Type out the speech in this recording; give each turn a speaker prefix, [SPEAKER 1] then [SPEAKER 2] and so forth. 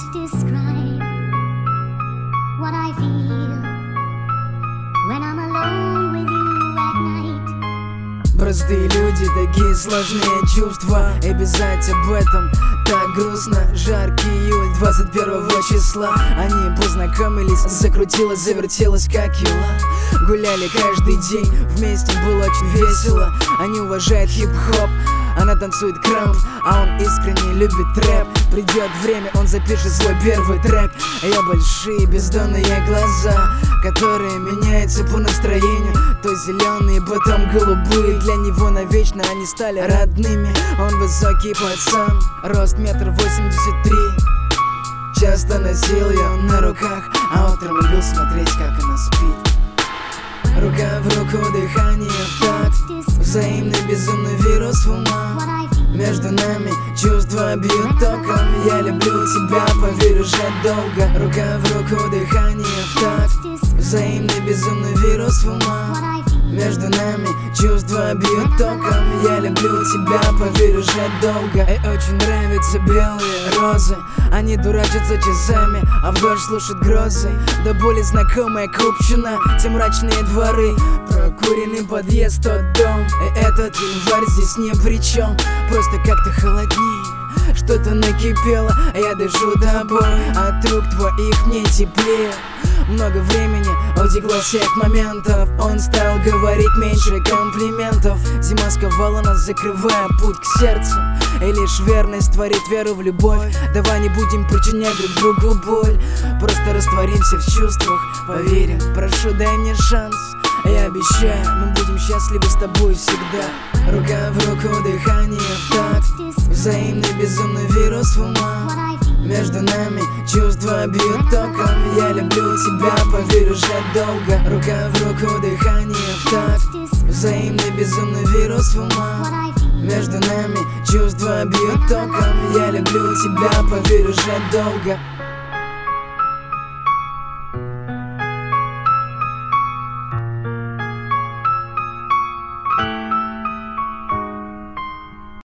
[SPEAKER 1] to describe what I feel when I'm alone with you at night.
[SPEAKER 2] Простые люди, такие сложные чувства, и писать об этом так грустно. Жаркий июль 21 числа. Они познакомились, закрутилось, завертелось как юла. Гуляли каждый день, вместе было очень весело. Они уважают хип-хоп, она танцует крамп, а он искренне любит рэп. Придет время, он запишет свой первый трек. Ее большие бездонные глаза, которые меняются по настроению. То зеленые, потом голубые. Для него навечно они стали родными. Он высокий пацан, рост 1,83 м. Часто носил ее на руках, а утром любил смотреть, как она спит. Рука в руку, дыхание в такт, взаимный безумный вирус в ума. Между нами чувства бьют током. Я люблю тебя, поверь, уже долго. Рука в руку, дыхание в такт, взаимный безумный вирус в ума. Между нами чувства бьют током. Я люблю тебя, поверь, уже долго. Ей очень нравятся белые розы. Они дурачатся часами, а в дождь слушают грозы. До боли знакомая Купчино, те мрачные дворы, прокуренный подъезд, тот дом. И этот январь здесь ни при чем, просто как-то холоднее. Что-то накипело, а я дышу тобой. От рук твоих мне теплее. Много времени утекло всех моментов. Он стал говорить меньше комплиментов. Зима сковала нас, закрывая путь к сердцу. И лишь верность творит веру в любовь. Давай не будем причинять друг другу боль, просто растворимся в чувствах. Поверим, прошу, дай мне шанс. Я обещаю, мы будем счастливы с тобой всегда. Рука в руку, дыхание в такт, взаимный безумный вирус в ума. Между нами чувства бьют током. Я люблю тебя, поверь, уже долго. Рука в руку, дыхание в такт, взаимный безумный вирус в ума. Между нами чувства бьют током. Я люблю тебя, поверь, уже долго.